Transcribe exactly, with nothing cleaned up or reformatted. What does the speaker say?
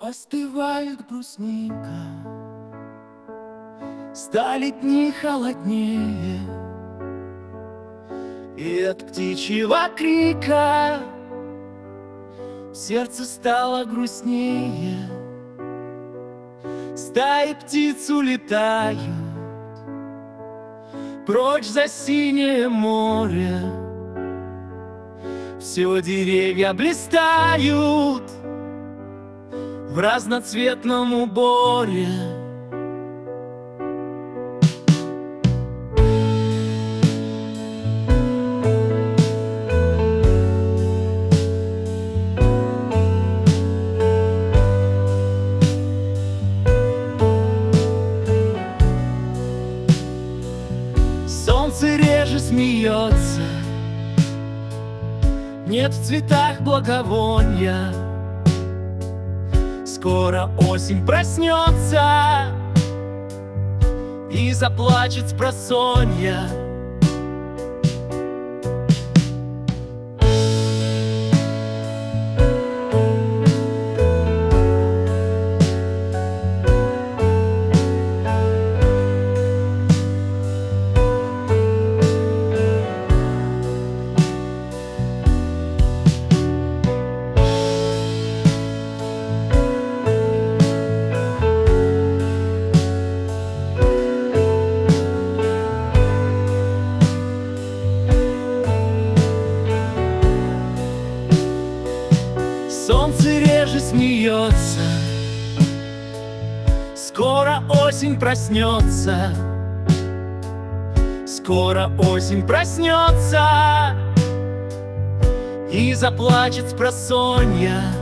Остывает брусника, стали дни холоднее, и от птичьего крика сердце стало грустнее. Стаи птиц улетают прочь за синее море. Все деревья блистают в разноцветном уборе. Солнце реже смеется, нет в цветах благовония. Скоро осень проснется и заплачет спросонья. Солнце реже смеется, скоро осень проснется. Скоро осень проснется и заплачет спросонья.